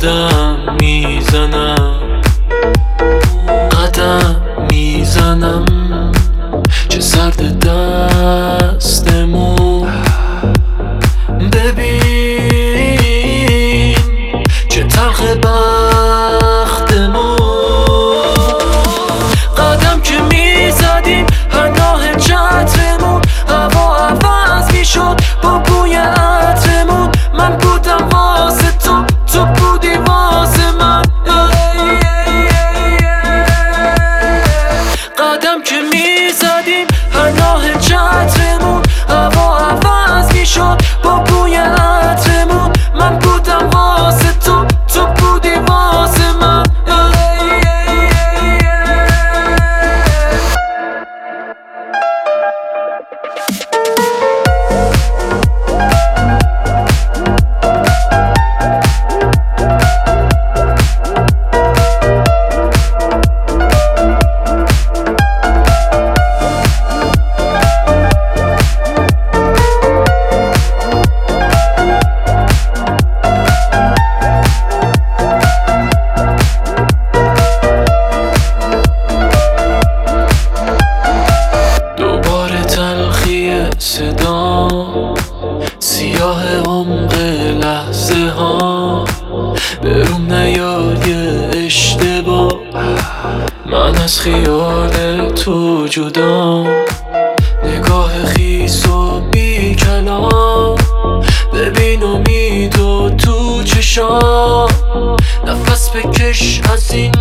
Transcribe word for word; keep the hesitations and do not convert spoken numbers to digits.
قدم میزنم قدم میزنم چه سرد دستمون ببین چه تلخ بختمون قدم که میزدیم همراه چترمون هوا عوض میشد با بوی عطرمون من بودم واسه تو تو بودی واسه من قدم که میزدیم همراه چترمون هوا عوض میشد با بوی عطرمون من بودم واسه تو تو بودی واسه من صدا سیاه عمق لحظه ها بروم نیای اشتباه من از خیال تو جدا نگاه خیس و بی کلام ببین امید و تو چشام نفس بکش از این